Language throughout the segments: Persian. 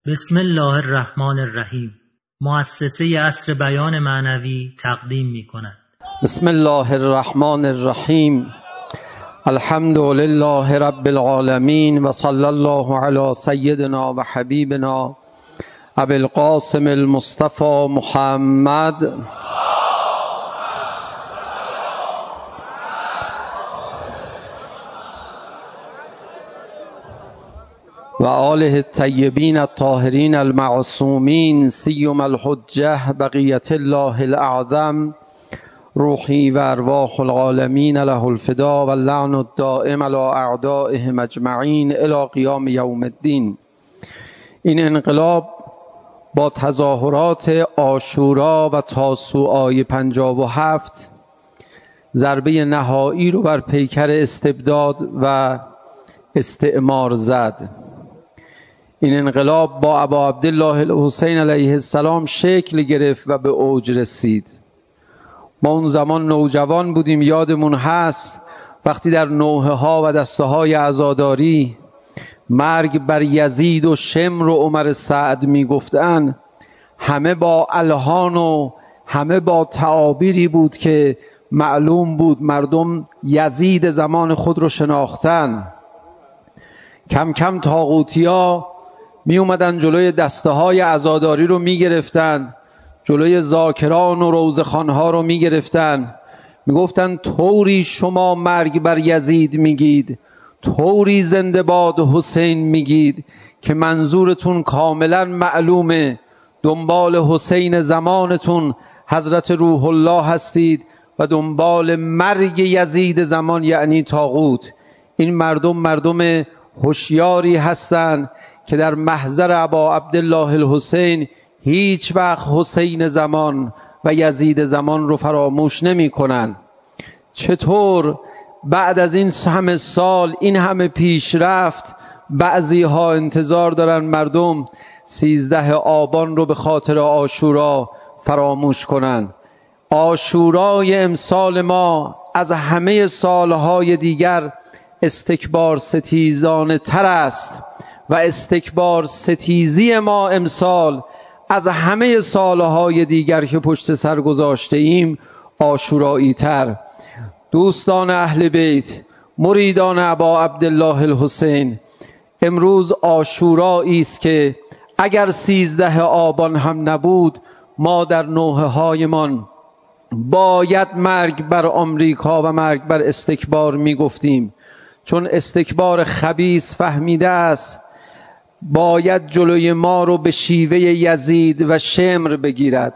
بسم الله الرحمن الرحیم. مؤسسه عصر بیان معنوی تقدیم می کند. بسم الله الرحمن الرحیم. الحمد لله رب العالمین و صلی الله علی سیدنا و حبیبنا ابی القاسم المصطفى محمد و آله الطیبین الطاهرین المعصومین سیما الحجة بقیة الله الاعظم روحی و ارواح العالمین له الفدا و اللعن الدائم علی اعدائهم اجمعین الی قیام یوم الدین. این انقلاب با تظاهرات عاشورا و تاسوعای 57 ضربه نهایی رو بر پیکر استبداد و استعمار زد. این انقلاب با ابا عبدالله الحسین علیه السلام شکل گرفت و به اوج رسید. ما اون زمان نوجوان بودیم، یادمون هست وقتی در نوحه ها و دسته های عزاداری مرگ بر یزید و شمر و عمر سعد می گفتن، همه با الهان و همه با تعابیری بود که معلوم بود مردم یزید زمان خود رو شناختن. کم کم طاغوتیا می اومدن جلوی دسته های عزاداری رو می گرفتن، جلوی ذاکران و روزخوانها رو می گرفتن، می گفتن طوری شما مرگ بر یزید میگید، طوری زنده باد حسین میگید که منظورتون کاملا معلومه، دنبال حسین زمانتون حضرت روح الله هستید و دنبال مرگ یزید زمان یعنی طاغوت. این مردم هوشیاری هستند که در محضر ابا عبدالله الحسین هیچ وقت حسین زمان و یزید زمان رو فراموش نمی کنن. چطور بعد از این همه سال، این همه پیشرفت، بعضی ها انتظار دارن مردم 13 آبان رو به خاطر عاشورا فراموش کنن؟ عاشورای امسال ما از همه سالهای دیگر استکبار ستیزانه تر است و استکبار ستیزی ما امسال از همه سالهای دیگر که پشت سر گذاشته ایم عاشورایی تر. دوستان اهل بیت، مریدان ابا عبدالله الحسین، امروز عاشورایی است که اگر 13 آبان هم نبود ما در نوحه هایمان باید مرگ بر آمریکا و مرگ بر استکبار می گفتیم، چون استکبار خبیث فهمیده است باید جلوی ما رو به شیوه یزید و شمر بگیرد.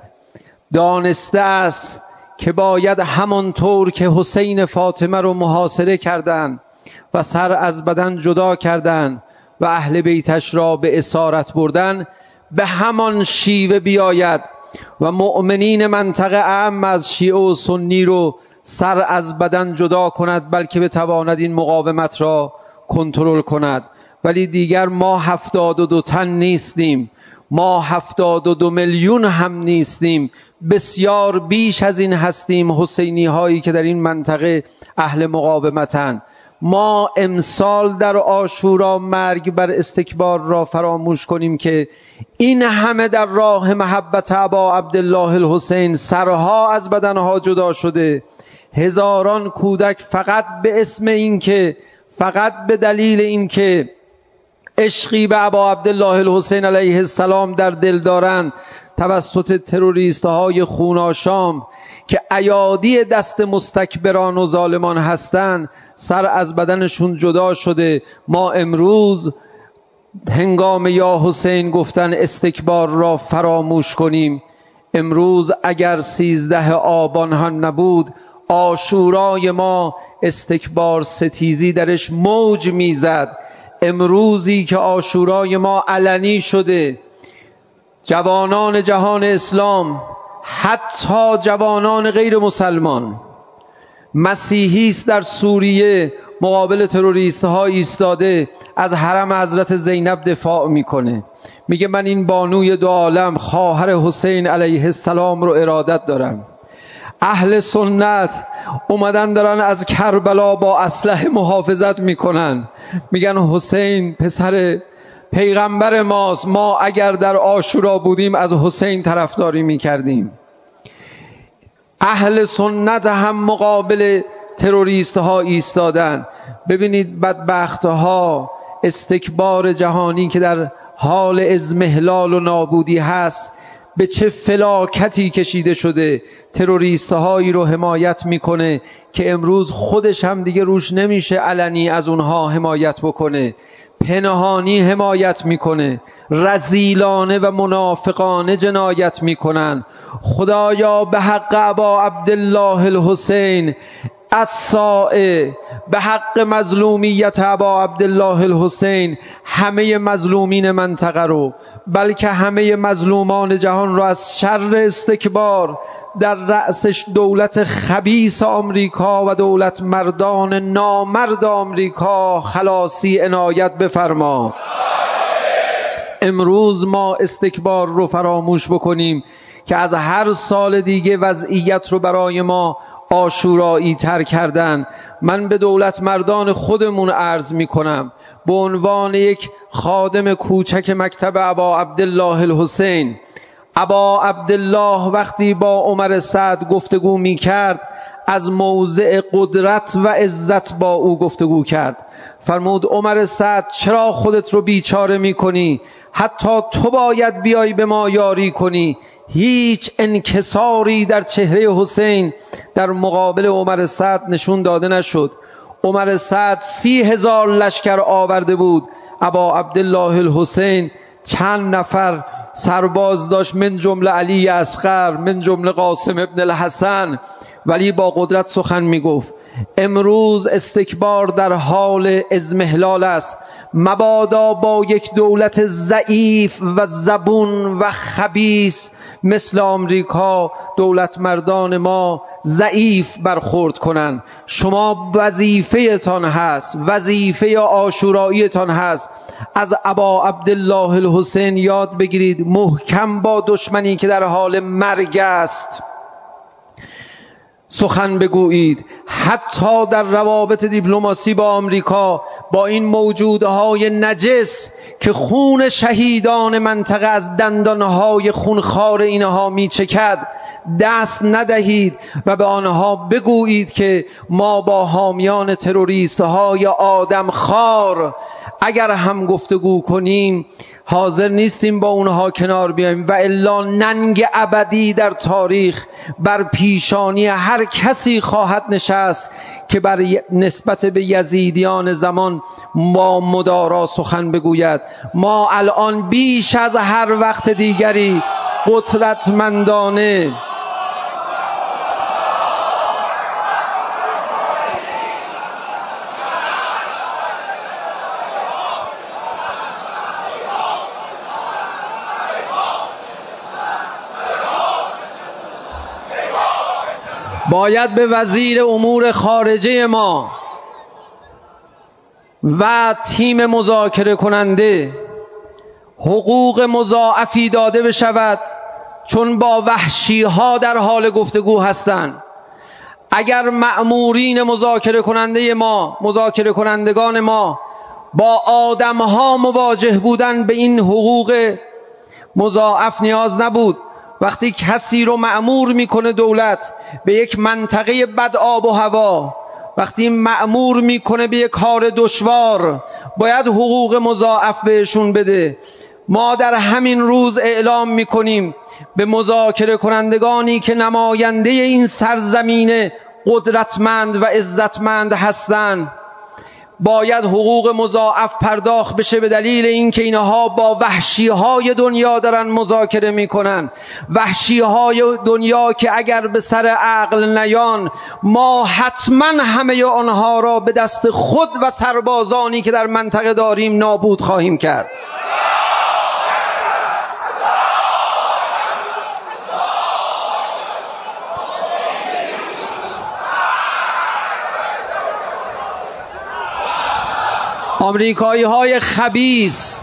دانسته است که باید همانطور که حسین فاطمه رو محاصره کردند و سر از بدن جدا کردند و اهل بیتش را به اسارت بردن، به همان شیوه بیاید و مؤمنین منطقه اعم از شیعه و سنی رو سر از بدن جدا کند، بلکه بتواند این مقاومت را کنترل کند. ولی دیگر ما 72 تن نیستیم، ما 72 میلیون هم نیستیم، بسیار بیش از این هستیم حسینی هایی که در این منطقه اهل مقاومتن. ما امسال در عاشورا مرگ بر استکبار را فراموش کنیم که این همه در راه محبت ابا عبدالله الحسین سرها از بدنها جدا شده، هزاران کودک فقط به اسم این که، فقط به دلیل این که عشقی به ابا عبدالله الحسین علیه السلام در دل دارند، توسط تروریست های خوناشام که ایادی دست مستکبران و ظالمان هستند سر از بدنشون جدا شده. ما امروز هنگام یا حسین گفتن استکبار را فراموش کنیم. امروز اگر 13 آبان هم نبود عاشورای ما استکبار ستیزی درش موج میزد. امروزی که عاشورای ما علنی شده، جوانان جهان اسلام، حتی جوانان غیر مسلمان، مسیحی است در سوریه مقابل تروریست ها ایستاده، از حرم حضرت زینب دفاع میکنه، میگه من این بانوی دو عالم خواهر حسین علیه السلام رو ارادت دارم. اهل سنت اومدن دارن از کربلا با اسلحه محافظت میکنن، میگن حسین پسر پیغمبر ماست. ما اگر در عاشورا بودیم از حسین طرفداری میکردیم. اهل سنت هم مقابل تروریست ها ایستادن. ببینید بدبخت ها، استکبار جهانی که در حال اضمحلال و نابودی هست به چه فلاکتی کشیده شده. تروریست هایی رو حمایت میکنه که امروز خودش هم دیگه روش نمیشه علنی از اونها حمایت بکنه، پنهانی حمایت میکنه، رذیلانه و منافقانه جنایت میکنن. خدایا به حق ابا عبدالله الحسین الصائع، به حق مظلومیت ابا عبدالله الحسین، همه مظلومین منطقه رو، بلکه همه مظلومان جهان رو از شر استکبار در رأسش دولت خبیث آمریکا و دولت مردان نامرد آمریکا خلاصی عنایت بفرما. امروز ما استکبار رو فراموش بکنیم که از هر سال دیگه وضعیت رو برای ما عاشورایی تر کردن. من به دولت مردان خودمون عرض می کنم به عنوان یک خادم کوچک مکتب ابا عبدالله الحسین، ابا عبدالله وقتی با عمر سعد گفتگو می کرد از موضع قدرت و عزت با او گفتگو کرد. فرمود عمر سعد چرا خودت رو بیچاره می کنی؟ حتی تو باید بیای به ما یاری کنی. هیچ انکساری در چهره حسین در مقابل عمر سعد نشون داده نشد. عمر سعد 30,000 لشکر آورده بود، ابا عبدالله الحسین چند نفر سرباز داشت، من جمله علی اصغر، من جمله قاسم ابن الحسن، ولی با قدرت سخن میگفت. امروز استکبار در حال اضمحلال است. مبادا با یک دولت ضعیف و زبون و خبیث مثل آمریکا دولت مردان ما ضعیف برخورد کنن. شما وظیفه‌تان هست، وظیفه عاشوراییتان هست، از ابا عبدالله الحسین یاد بگیرید، محکم با دشمنی که در حال مرگ است سخن بگویید. حتی در روابط دیپلماسی با آمریکا، با این موجودهای نجس که خون شهیدان منطقه از دندانهای خونخوار اینها میچکد، دست ندهید و به آنها بگویید که ما با حامیان تروریست های آدم خار اگر هم گفتگو کنیم حاضر نیستیم با اونها کنار بیاییم، و الا ننگ ابدی در تاریخ بر پیشانی هر کسی خواهد نشست که بر نسبت به یزیدیان زمان ما مدارا سخن بگوید. ما الان بیش از هر وقت دیگری قدرتمندانه باید به وزیر امور خارجه ما و تیم مذاکره کننده حقوق مضاعفی داده بشود، چون با وحشی ها در حال گفتگو هستند. اگر مأمورین مذاکره کننده ما، مذاکره کنندگان ما با آدم ها مواجه بودن، به این حقوق مضاعف نیاز نبود. وقتی کسی رو مأمور میکنه دولت به یک منطقه بد آب و هوا، وقتی مأمور میکنه به یک کار دشوار، باید حقوق مضاعف بهشون بده. ما در همین روز اعلام میکنیم به مذاکره کنندگانی که نماینده این سرزمین قدرتمند و عزتمند هستند، باید حقوق مضاعف پرداخت بشه، به دلیل اینکه اینها با وحشی‌های دنیا دارن مذاکره میکنن. وحشی‌های دنیا که اگر به سر عقل نیان، ما حتما همه آنها را به دست خود و سربازانی که در منطقه داریم نابود خواهیم کرد. آمریکایی های خبیث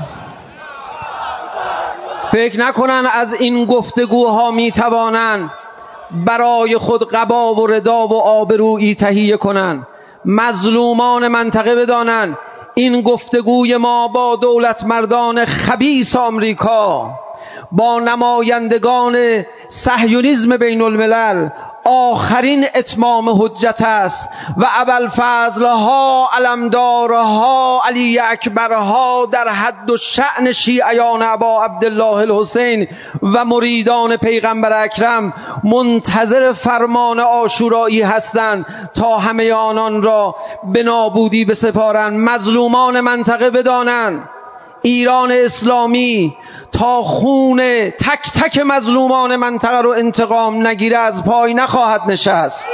فکر نکنن از این گفتگوها میتوانن برای خود قبا و ردا و آبرویی تهیه کنن. مظلومان منطقه بدانن این گفتگوی ما با دولت مردان خبیث آمریکا، با نمایندگان صهیونیسم بین الملل آخرین اتمام حجت است و ابوالفضل‌ها، علمدارها، علی اکبرها در حد و شأن شیعیان ابا عبدالله الحسین و مریدان پیغمبر اکرم منتظر فرمان عاشورایی هستند تا همه آنان را به نابودی بسپارند. مظلومان منطقه بدانند ایران اسلامی تا خون تک تک مظلومان منطقه رو انتقام نگیره از پای نخواهد نشست.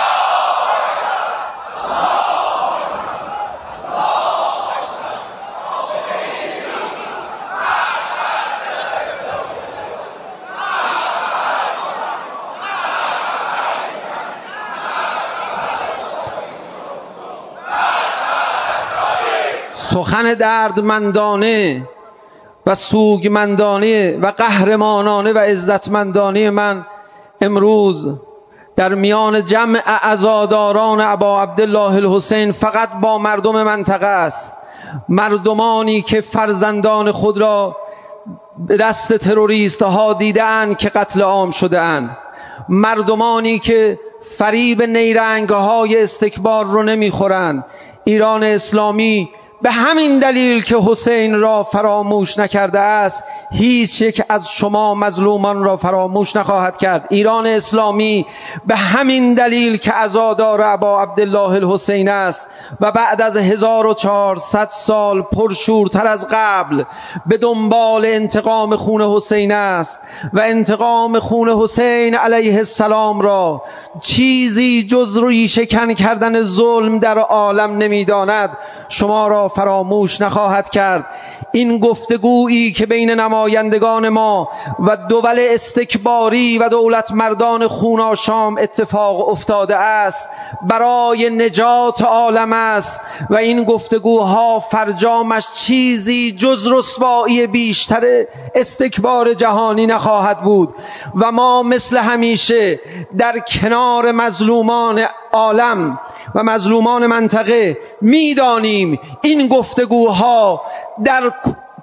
سخن دردمندانه و سوگمندانه و قهرمانانه و عزتمندانه من امروز در میان جمع عزاداران ابا عبدالله الحسین فقط با مردم منطقه است. مردمانی که فرزندان خود را به دست تروریست ها دیدند که قتل عام شده اند، مردمانی که فریب نیرنگ های استکبار رو نمیخورند. ایران اسلامی به همین دلیل که حسین را فراموش نکرده است هیچ یک از شما مظلومان را فراموش نخواهد کرد. ایران اسلامی به همین دلیل که عزادار ابا عبدالله الحسین است و بعد از 1400 سال پرشورتر از قبل به دنبال انتقام خون حسین است و انتقام خون حسین علیه السلام را چیزی جز ریشه کن کردن ظلم در عالم نمیداند، شما را فراموش نخواهد کرد. این گفتگویی که بین نمایندگان ما و دول استکباری و دولت مردان خوناشام اتفاق افتاده است برای نجات عالم است و این گفتگوها فرجامش چیزی جز رسوایی بیشتر استکبار جهانی نخواهد بود و ما مثل همیشه در کنار مظلومان عالم و مظلومان منطقه میدانیم این گفتگوها در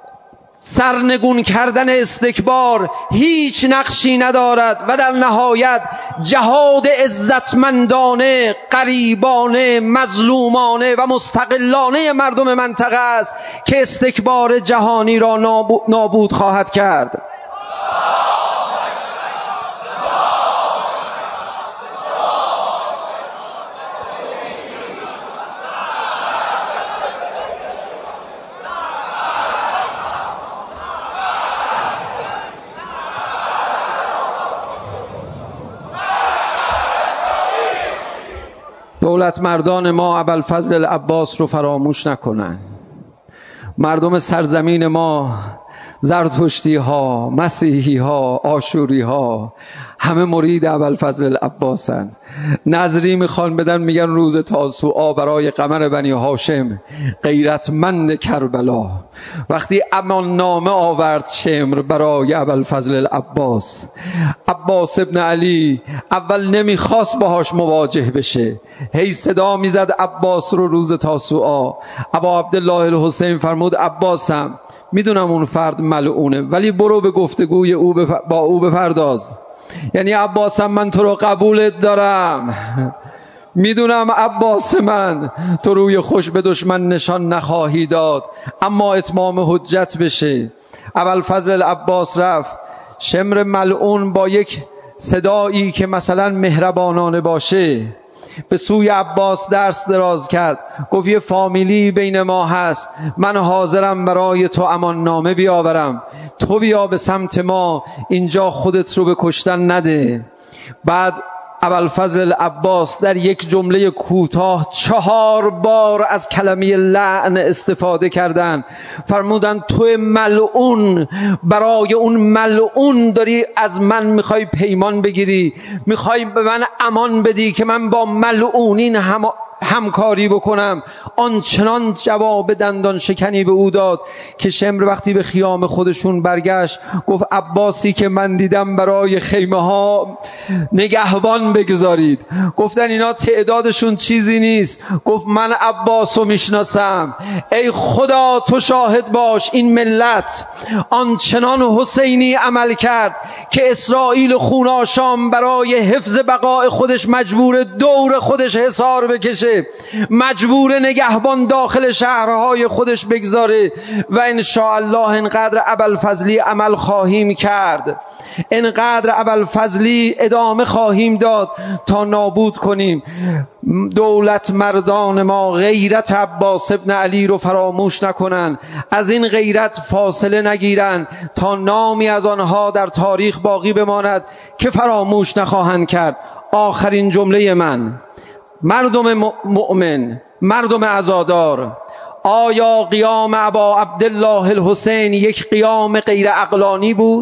سرنگون کردن استکبار هیچ نقشی ندارد و در نهایت جهاد عزتمندانه، غریبانه، مظلومانه و مستقلانه مردم منطقه است که استکبار جهانی را نابود خواهد کرد. دولت مردان ما ابوالفضل العباس رو فراموش نکنن. مردم سرزمین ما زرتشتی ها، مسیحی ها، آشوری ها همه مرید ابوالفضل العباسن. نظری میخوان بدن میگن روز تاسوعا برای قمر بنی هاشم غیرتمند کربلا. وقتی امان نامه آورد شمر برای ابوالفضل العباس، عباس ابن علی اول نمیخواست باهاش مواجه بشه، هی صدا میزد عباس رو روز تاسوعا. ابا عبدالله الحسین فرمود عباسم میدونم اون فرد ملعونه ولی برو به گفتگوی با او بپرداز. یعنی عباسم من تو رو قبولت دارم، میدونم عباس من تو روی خوش به دشمن نشان نخواهی داد، اما اتمام حجت بشه. ابوالفضل العباس رفت، شمر ملعون با یک صدایی که مثلا مهربانانه باشه به سوی عباس دست دراز کرد، گفت یه فامیلی بین ما هست، من حاضرم برای تو امان نامه بیاورم، تو بیا به سمت ما، اینجا خودت رو به کشتن نده. بعد ابوالفضل العباس در یک جمله کوتاه 4 بار از کلمه لعن استفاده کردن. فرمودن تو ملعون، برای اون ملعون داری از من میخوای پیمان بگیری، میخوای به من امان بدی که من با ملعونین همکاری بکنم. آنچنان جواب دندان شکنی به او داد که شمر وقتی به خیام خودشون برگشت گفت عباسی که من دیدم برای خیمه ها نگهبان بگذارید. گفتن اینا تعدادشون چیزی نیست. گفت من عباسو میشناسم. ای خدا تو شاهد باش این ملت آنچنان حسینی عمل کرد که اسرائیل خوناشام برای حفظ بقای خودش مجبور دور خودش حصار بکشه، مجبور نگهبان داخل شهرهای خودش بگذاره و انشاءالله اینقدر ابوالفضلی عمل خواهیم کرد، اینقدر ابوالفضلی ادامه خواهیم داد تا نابود کنیم. دولت مردان ما غیرت عباس ابن علی رو فراموش نکنن، از این غیرت فاصله نگیرن تا نامی از آنها در تاریخ باقی بماند که فراموش نخواهند کرد. آخرین جمله من، مردم مؤمن، مردم عزادار، آیا قیام ابا عبدالله الحسین یک قیام غیر عقلانی بود؟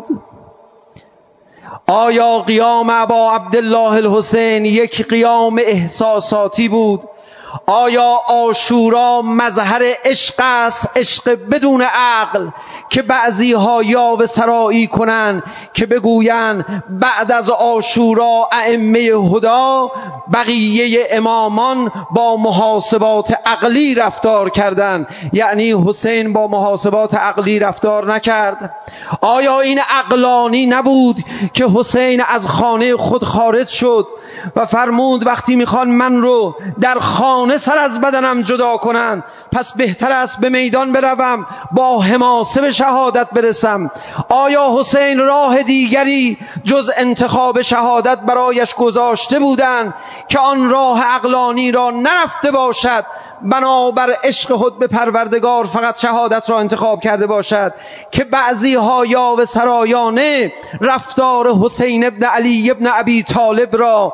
آیا قیام ابا عبدالله الحسین یک قیام احساساتی بود؟ آیا عاشورا مظهر عشق است، عشق بدون عقل که بعضی ها یاوه سرایی کنن که بگوین بعد از عاشورا ائمه هدا بقیه امامان با محاسبات عقلی رفتار کردند، یعنی حسین با محاسبات عقلی رفتار نکرد؟ آیا این عقلانی نبود که حسین از خانه خود خارج شد و فرمود وقتی میخوان من رو در خانه سر از بدنم جدا کنن پس بهتر است به میدان بروم با حماسه به شهادت برسم؟ آیا حسین راه دیگری جز انتخاب شهادت برایش گذاشته بودند که آن راه عقلانی را نرفته باشد، بنابر عشق خود به پروردگار فقط شهادت را انتخاب کرده باشد که بعضی ها یاوه سرایانه رفتار حسین ابن علی ابن ابی طالب را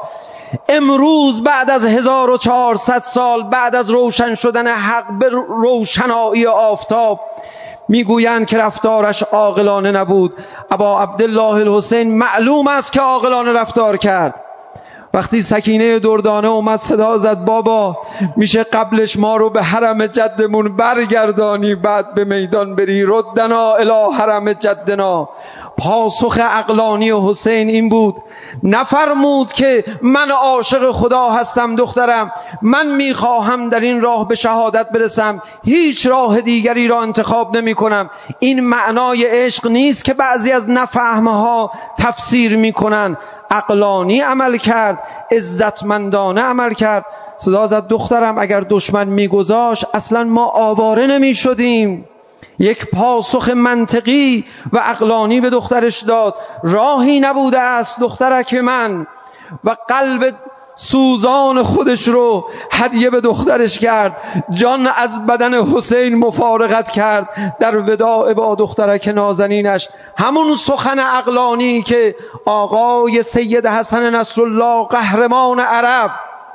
امروز بعد از 1400 سال بعد از روشن شدن حق به روشنایی آفتاب میگویند که رفتارش عاقلانه نبود؟ ابا عبدالله الحسین معلوم است که عاقلانه رفتار کرد. وقتی سکینه دردانه اومد صدا زد بابا میشه قبلش ما رو به حرم جدمون برگردانی بعد به میدان بری، ردنا الی حرم جدنا. پاسخ عقلانی حسین این بود، نفرمود که من عاشق خدا هستم دخترم، من میخواهم در این راه به شهادت برسم، هیچ راه دیگری را انتخاب نمی کنم. این معنای عشق نیست که بعضی از نفهمها تفسیر میکنن. عقلانی عمل کرد، عزتمندانه عمل کرد. صدا زد دخترم اگر دشمن میگذاشت اصلا ما آواره نمی شدیم. یک پاسخ منطقی و عقلانی به دخترش داد. راهی نبوده است دخترک من، و قلب سوزان خودش رو هدیه به دخترش کرد، جان از بدن حسین مفارقت کرد در وداع با دخترک نازنینش. همون سخن عقلانی که آقای سید حسن نصرالله قهرمان عرب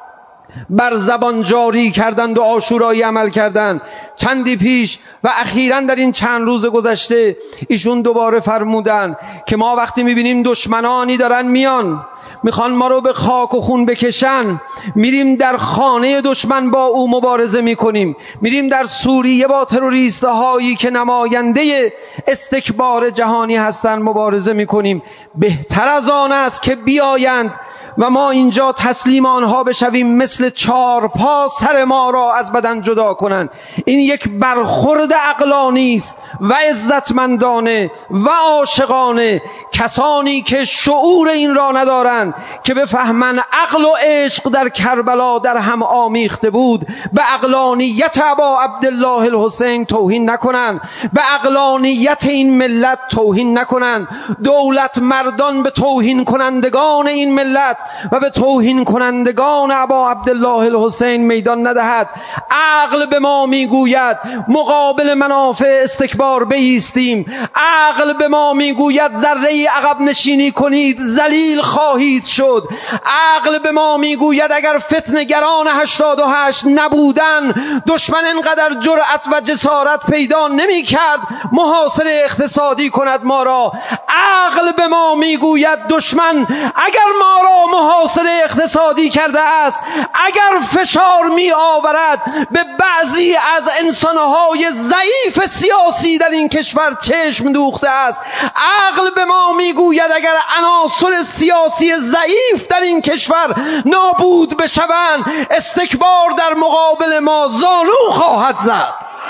بر زبان جاری کردند و عاشورایی عمل کردند چندی پیش و اخیراً در این چند روز گذشته ایشون دوباره فرمودن که ما وقتی میبینیم دشمنانی دارن میان میخوان ما رو به خاک و خون بکشن، میریم در خانه دشمن با او مبارزه میکنیم، میریم در سوریه با تروریست هایی که نماینده استکبار جهانی هستند مبارزه میکنیم. بهتر از آن است که بیایند و ما اینجا تسلیم آنها بشویم مثل چارپا سر ما را از بدن جدا کنند. این یک برخورد عقلانی است و عزتمندانه و عاشقانه. کسانی که شعور این را ندارند که بفهمند عقل و عشق در کربلا در هم آمیخته بود، به عقلانیت ابا عبدالله الحسین توهین نکنند، به عقلانیت این ملت توهین نکنند. دولت مردان به توهین کنندگان این ملت و به توهین کنندگان ابا عبدالله الحسین میدان ندهد. عقل به ما میگوید مقابل منافع استکبار بایستیم. عقل به ما میگوید ذره عقب نشینی کنید ذلیل خواهید شد. عقل به ما میگوید اگر فتنه‌گران 88 نبودن دشمن انقدر جرأت و جسارت پیدا نمی کرد محاصره اقتصادی کند ما را. عقل به ما میگوید دشمن اگر ما را محاصره اقتصادی کرده است، اگر فشار می آورد به بعضی از انسانهای ضعیف سیاسی در این کشور چشم دوخته است، عقل به ما میگوید اگر عناصر سیاسی ضعیف در این کشور نابود بشوند، استکبار در مقابل ما زانو خواهد زد.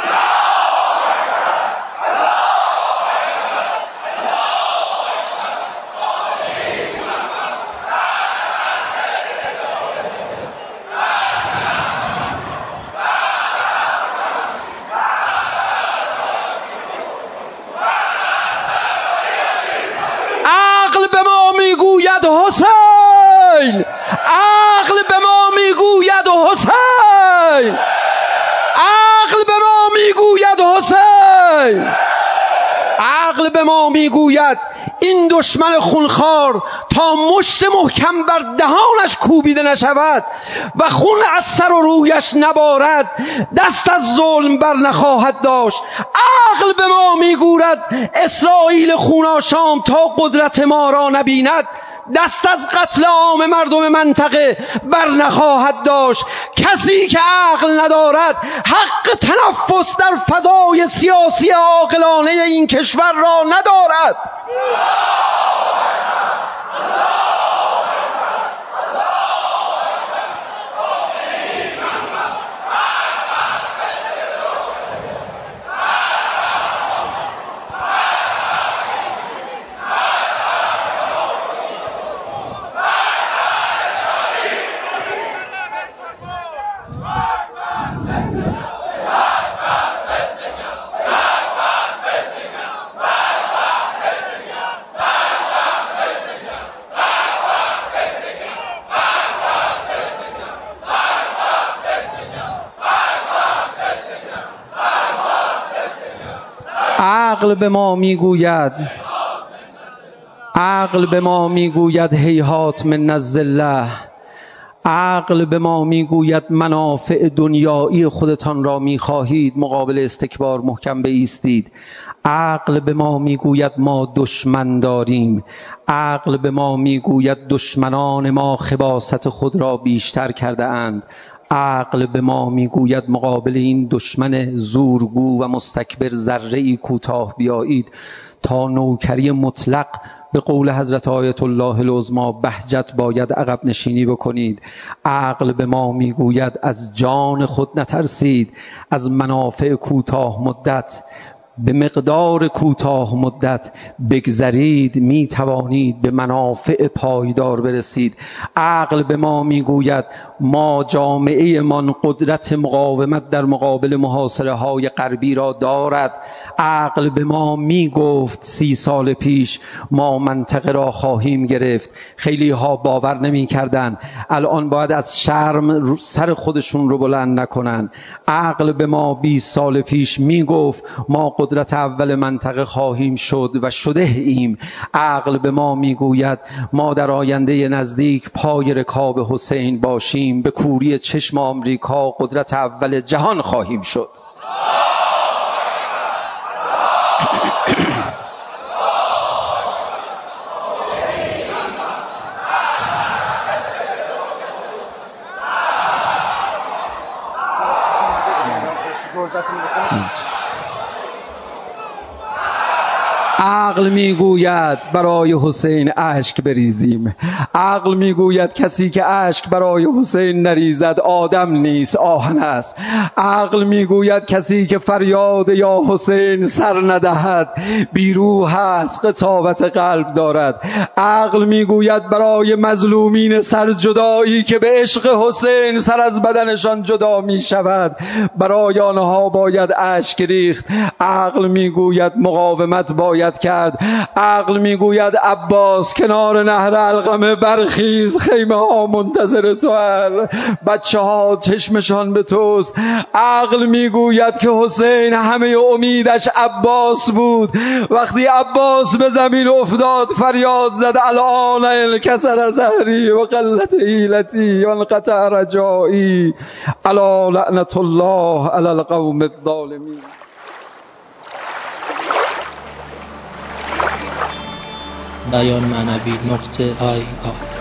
عقل به ما میگوید حسین، عقل به ما میگوید حسین، عقل به ما میگوید حسین، عقل به ما میگوید این دشمن خونخوار تا مشت محکم بر دهانش کوبیده نشود و خون از سر و رویش نبارد، دست از ظلم بر نخواهد داشت. عقل به ما میگوید اسرائیل خوناشام تا قدرت ما را نبیند، دست از قتل عام مردم منطقه بر نخواهد داشت. کسی که عقل ندارد حق تنفس در فضای سیاسی عاقلانه این کشور را ندارد. عقل به ما میگوید، عقل به ما میگوید هیهات من الذله، عقل به ما میگوید منافع دنیایی خودتان را میخواهید، مقابل استکبار محکم بایستید. عقل به ما میگوید ما دشمن داریم، عقل به ما میگوید دشمنان ما خباثت خود را بیشتر کرده اند. عقل به ما میگوید مقابل این دشمن زورگو و مستکبر ذره‌ای کوتاه بیایید تا نوکری مطلق به قول حضرت آیت الله العظمی بهجت باید عقب نشینی بکنید. عقل به ما میگوید از جان خود نترسید، از منافع کوتاه مدت به مقدار کوتاه مدت بگذرید می توانید به منافع پایدار برسید. عقل به ما میگوید ما جامعه من قدرت مقاومت در مقابل محاصره های غربی را دارد. عقل به ما میگفت 30 سال پیش ما منطقه را خواهیم گرفت، خیلی ها باور نمی کردن، الان باید از شرم سر خودشون رو بلند نکنن. عقل به ما 20 سال پیش میگفت ما قدرت اول منطقه خواهیم شد و شده ایم. عقل به ما میگوید ما در آینده نزدیک پای رکاب حسین باشیم، به کوری چشم آمریکا قدرت اول جهان خواهیم شد. عقل میگوید برای حسین اشک بریزیم. عقل میگوید کسی که اشک برای حسین نریزد آدم نیست، آهن است. عقل میگوید کسی که فریاد یا حسین سر ندهد بیروح است، قساوت قلب دارد. عقل میگوید برای مظلومین سرجدایی که به عشق حسین سر از بدنشان جدا میشود، برای آنها باید اشک ریخت. عقل میگوید مقاومت باید کرد. عقل میگوید عباس کنار نهر علقمه برخیز، خیمه ها منتظر تو هست، بچه ها چشمشان به توست. عقل میگوید که حسین همه امیدش عباس بود، وقتی عباس به زمین افتاد فریاد زد الان انکسر ظهری و قلت حیلتی و انقطع رجایی، الا لعنت الله علی القوم الظالمین. بیانمعنوی.ir